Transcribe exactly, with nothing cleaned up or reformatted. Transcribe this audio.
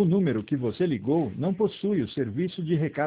O número que você ligou não possui o serviço de recado